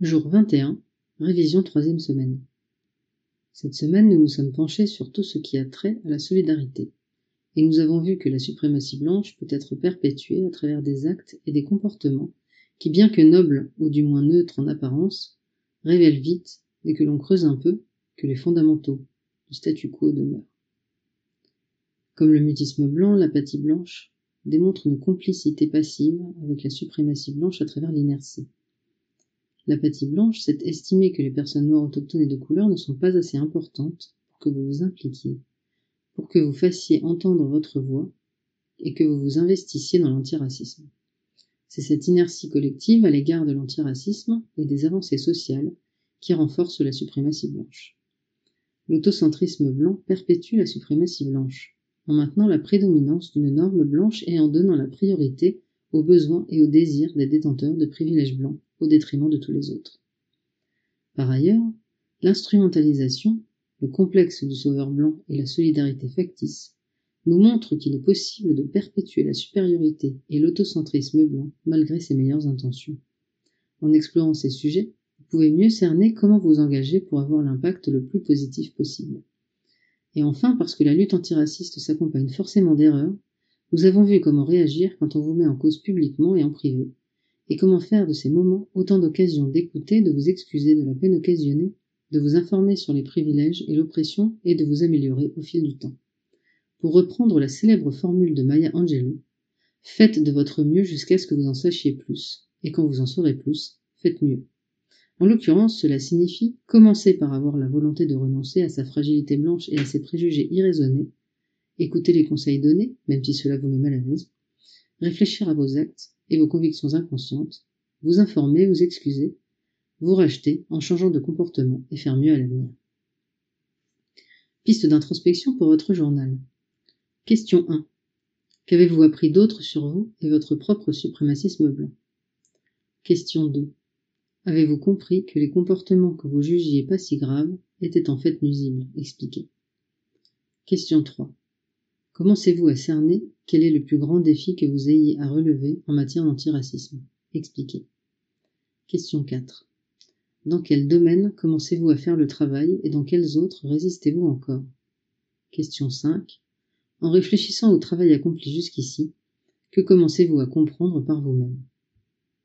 Jour 21, révision 3e semaine. Cette semaine, nous nous sommes penchés sur tout ce qui a trait à la solidarité. Et nous avons vu que la suprématie blanche peut être perpétuée à travers des actes et des comportements qui, bien que nobles ou du moins neutres en apparence, révèlent vite, dès que l'on creuse un peu, que les fondamentaux du statu quo demeurent. Comme le mutisme blanc, l'apathie blanche démontre une complicité passive avec la suprématie blanche à travers l'inertie. L'apathie blanche, c'est estimer que les personnes noires autochtones et de couleur ne sont pas assez importantes pour que vous vous impliquiez, pour que vous fassiez entendre votre voix et que vous vous investissiez dans l'antiracisme. C'est cette inertie collective à l'égard de l'antiracisme et des avancées sociales qui renforce la suprématie blanche. L'autocentrisme blanc perpétue la suprématie blanche, en maintenant la prédominance d'une norme blanche et en donnant la priorité aux besoins et aux désirs des détenteurs de privilèges blancs au détriment de tous les autres. Par ailleurs, l'instrumentalisation, le complexe du sauveur blanc et la solidarité factice nous montrent qu'il est possible de perpétuer la supériorité et l'autocentrisme blanc malgré ses meilleures intentions. En explorant ces sujets, vous pouvez mieux cerner comment vous engager pour avoir l'impact le plus positif possible. Et enfin, parce que la lutte antiraciste s'accompagne forcément d'erreurs, nous avons vu comment réagir quand on vous met en cause publiquement et en privé, et comment faire de ces moments autant d'occasions d'écouter, de vous excuser de la peine occasionnée, de vous informer sur les privilèges et l'oppression et de vous améliorer au fil du temps. Pour reprendre la célèbre formule de Maya Angelou, faites de votre mieux jusqu'à ce que vous en sachiez plus, et quand vous en saurez plus, faites mieux. En l'occurrence, cela signifie commencer par avoir la volonté de renoncer à sa fragilité blanche et à ses préjugés irraisonnés, écouter les conseils donnés, même si cela vous met mal à l'aise, réfléchir à vos actes et vos convictions inconscientes, vous informer, vous excuser, vous racheter en changeant de comportement et faire mieux à l'avenir. Piste d'introspection pour votre journal. Question 1. Qu'avez-vous appris d'autre sur vous et votre propre suprémacisme blanc? Question 2. Avez-vous compris que les comportements que vous jugiez pas si graves étaient en fait nuisibles? Expliquez. Question 3. Commencez-vous à cerner quel est le plus grand défi que vous ayez à relever en matière d'antiracisme? Expliquez. Question 4. Dans quel domaine commencez-vous à faire le travail et dans quels autres résistez-vous encore? Question 5. En réfléchissant au travail accompli jusqu'ici, que commencez-vous à comprendre par vous-même?